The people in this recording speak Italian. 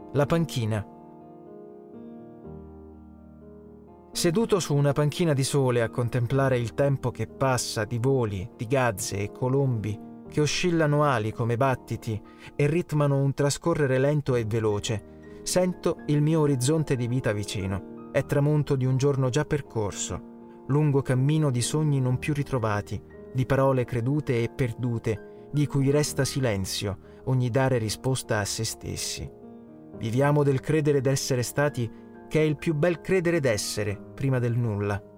La panchina. Seduto su una panchina di sole a contemplare il tempo che passa di voli, di gazze e colombi che oscillano ali come battiti e ritmano un trascorrere lento e veloce, sento il mio orizzonte di vita vicino. È tramonto di un giorno già percorso, lungo cammino di sogni non più ritrovati, di parole credute e perdute, di cui resta silenzio, ogni dare risposta a se stessi. Viviamo del credere d'essere stati, che è il più bel credere d'essere prima del nulla.